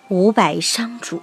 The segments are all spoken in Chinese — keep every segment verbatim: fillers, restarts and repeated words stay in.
五百商主。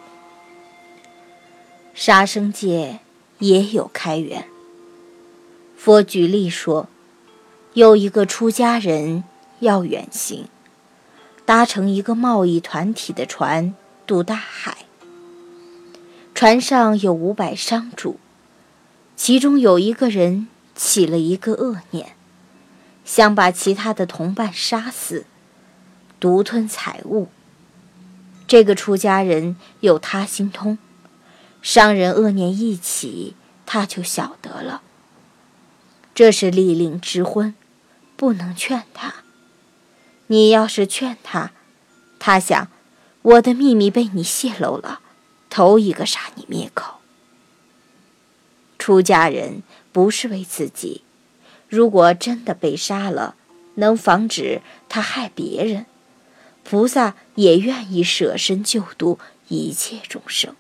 杀生界也有开源。佛举例说，有一个出家人要远行，搭乘一个贸易团体的船渡大海。船上有五百商主，其中有一个人起了一个恶念，想把其他的同伴杀死，独吞财物。这个出家人有他心通，商人恶念一起，他就晓得了。这是利令之婚，不能劝他。你要是劝他，他想，我的秘密被你泄露了，头一个杀你灭口。出家人不是为自己，如果真的被杀了，能防止他害别人，菩萨也愿意舍身救度一切众生。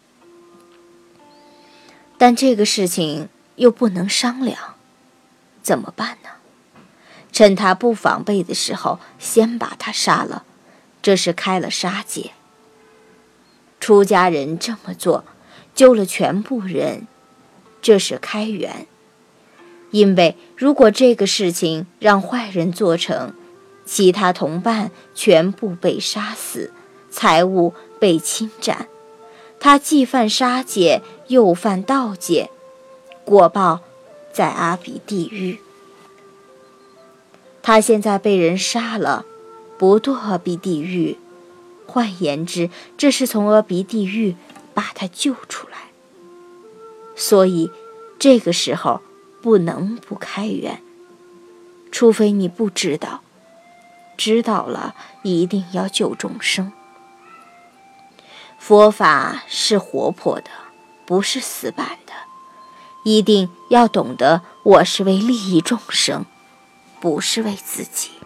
但这个事情又不能商量，怎么办呢？趁他不防备的时候，先把他杀了，这是开了杀戒。出家人这么做，救了全部人，这是开源。因为如果这个事情让坏人做成，其他同伴全部被杀死，财物被侵占，他既犯杀戒，又犯盗戒，果报在阿鼻地狱。他现在被人杀了，不堕阿鼻地狱，换言之，这是从阿鼻地狱把他救出来。所以这个时候不能不开源，除非你不知道，知道了一定要救众生。佛法是活泼的，不是死板的，一定要懂得我是为利益众生，不是为自己。